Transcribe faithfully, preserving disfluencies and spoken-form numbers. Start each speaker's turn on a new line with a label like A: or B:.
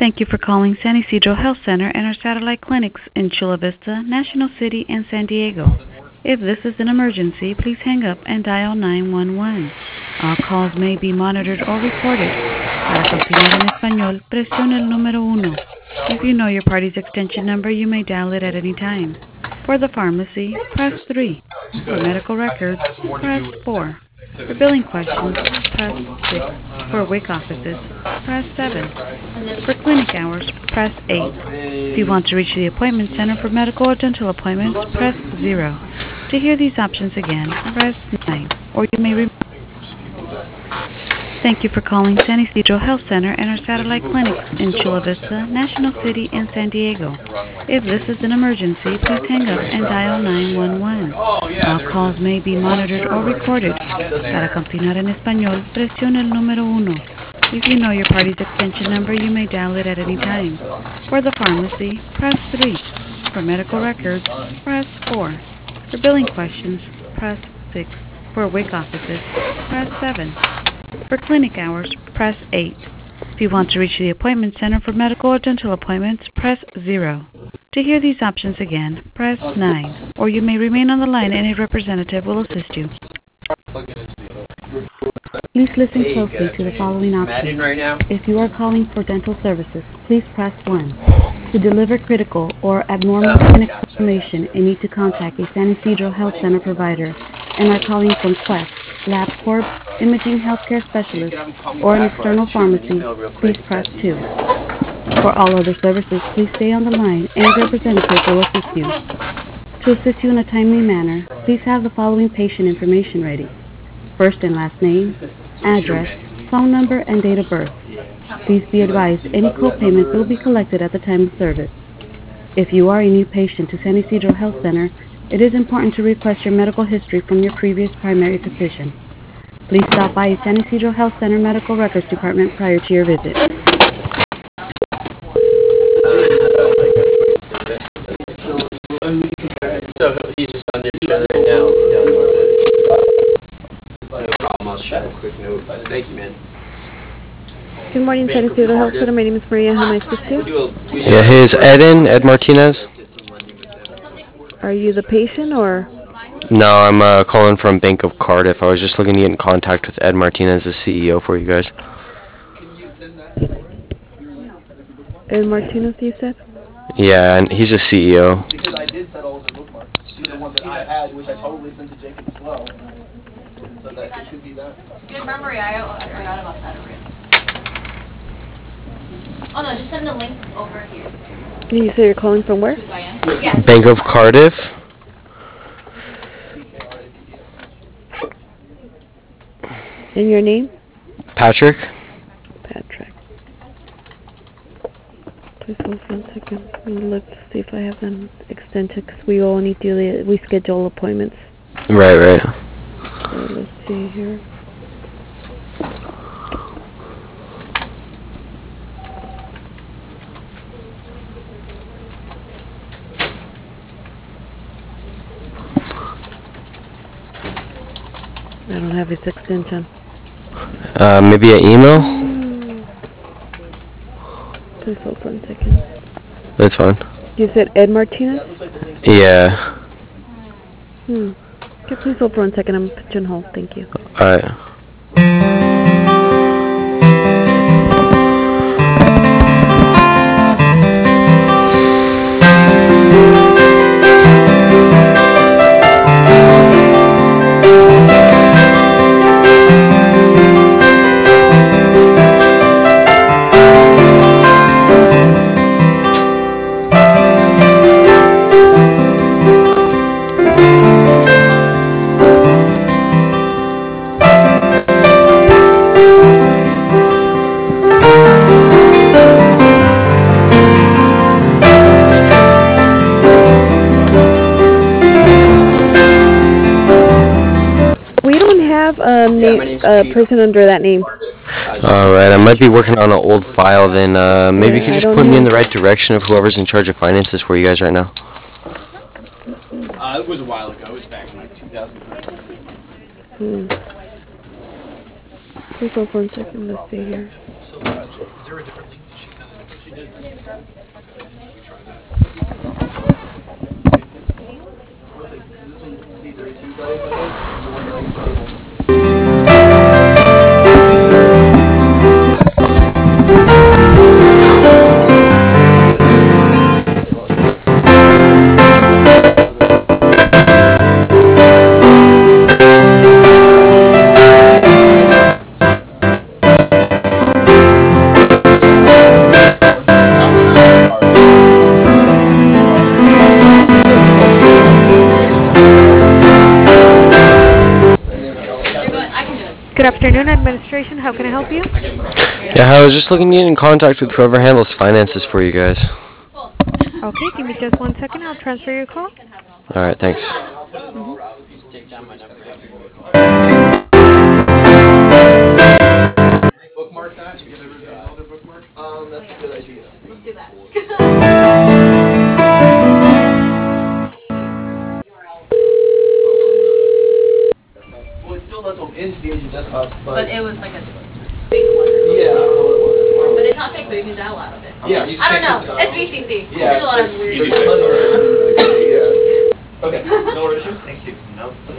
A: Thank you for calling San Ysidro Health Center and our satellite clinics in Chula Vista, National City, and San Diego. If this is an emergency, please hang up and dial nine one one. All calls may be monitored or recorded. Para continuar en español, presione el número uno. If you know your party's extension number, you may dial it at any time. For the pharmacy, press three. For medical records, press four. For billing questions, press six. For WIC offices, press seven. For clinic hours, press eight. If you want to reach the appointment center for medical or dental appointments, press zero. To hear these options again, press nine, or you may re- Thank you for calling San Ysidro Health Center and our satellite clinics in Chula Vista, National City, and San Diego. If this is an emergency, please hang up and dial nine one one. All calls may be monitored or recorded. Para continuar en español, presione el número uno. If you know your party's extension number, you may dial it at any time. For the pharmacy, press three. For medical records, press four. For billing questions, press six. For WIC offices, press seven. For clinic hours, press eight. If you want to reach the appointment center for medical or dental appointments, press zero. To hear these options again, press nine, or you may remain on the line and a representative will assist you. Please listen closely to the following options. If you are calling for dental services, please press one. To deliver critical or abnormal clinic information and need to contact a San Ysidro Health Center provider and are calling from Quest, LabCorp, Imaging Healthcare Specialist, or an external pharmacy, please press two. For all other services, please stay on the line and a representative will assist you. To assist you in a timely manner, please have the following patient information ready: first and last name, address, phone number, and date of birth. Please be advised any co-payments will be collected at the time of service. If you are a new patient to San Ysidro Health Center, it is important to request your medical history from your previous primary physician. Please stop by a San Ysidro Health Center Medical Records Department prior to your visit.
B: So he's just on your show right now. No problem, I'll shoot a quick note. Thank you, man.
C: Good morning, San Ysidro Health Center. My name is Maria. How may I assist you?
B: Yeah, hey, is Ed in? Ed Martinez?
C: Are you the patient or?
B: No, I'm uh, calling from Bank of Cardiff. I was just looking to get in contact with Ed Martinez, the C E O for you guys.
C: Ed Martinez, you said?
B: Yeah, and he's a C E O.
D: Because I did set all the bookmarks to the one that I had, which I totally sent to Jacob as well. So that it should be that.
E: Good memory. I, I forgot about that already. Oh no, just send the link over here.
C: Can you say you're calling from where?
E: Yeah.
B: Bank of Cardiff.
C: And your name?
B: Patrick.
C: Patrick. Please hold for one second. Let me look to see if I have them extended because we all need to, we schedule appointments.
B: Right, right.
C: So let's see here. I don't have his extension.
B: Uh, maybe an email?
C: Please hold for one second.
B: That's fine.
C: You said Ed Martinez?
B: Yeah.
C: Hmm. Okay, please hold for one second. I'm going to put you on hold. Thank you.
B: Alright.
C: Um,
B: Yeah,
C: name,
B: my name's
C: uh,
B: Chief.
C: person under that name.
B: Alright, I might be working on an old file, then uh, maybe
C: Yeah,
B: you could
C: I
B: just
C: don't
B: put me in
C: have-
B: the right direction of whoever's in charge of finances for you guys right now.
D: Uh, it was a while ago. It was back in like two thousand thirteen.
C: Hmm. Please hold for one second. Let's see here.
D: This one's C thirty-two size, I think. The one that I stable.
C: Good afternoon, administration. How can I help you?
B: Yeah, I was just looking to get in contact with whoever handles finances for you guys.
C: Okay, give me just one second. I'll transfer your call.
B: Alright, thanks.
D: Bookmark that. You have another bookmark? Um, that's a good idea.
E: Let's do that.
D: Well, it still lets them into the Agent desktop, but,
E: But it was like a fake one.
D: yeah, I don't know what it was.
E: But it's not fake, but you can download out of it.
D: Yeah, you
E: I don't
D: can't
E: know.
D: just,
E: It's V C C.
D: Yeah,
E: There's a lot of
D: there's-
E: weird
D: there's tons of- yeah. Okay, no issue. Thank you.